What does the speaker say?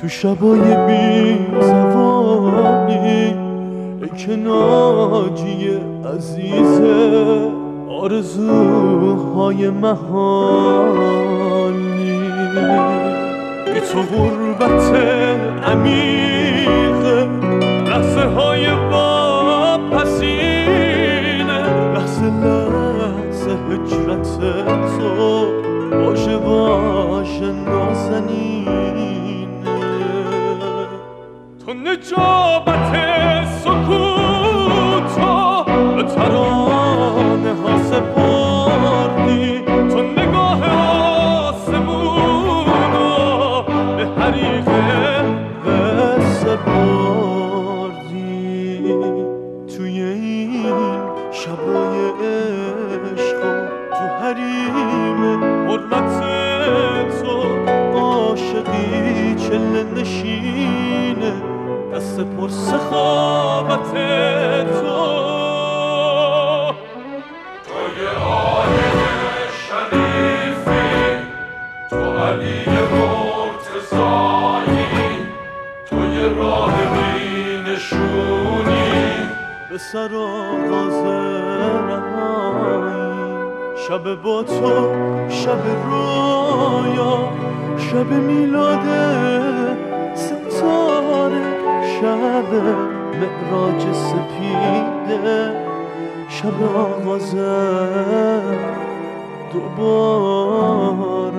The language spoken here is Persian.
شبای بی زبانی ای که ناجی عزیزه آرزوهای مهانی بی تو غربت عمیق لحظه های واپسینه لحظه لحظه هجرت تو باشه باشه نازنینه تو نجابت سکوتو به ترانه ها سپردی تو نگاه آسمونو به حریقه قصه بردی توی این شبای عشق تو حریم حرمت تو عاشقی چله نشینه دست پر سخاوت تو توی آیه شریفی تو علی مرتضایی توی راه بینشونی به سر آغاز رهایی شب با تو شب رویا شب میلاد ستاره شب معراج سپیده شب آغاز دوباره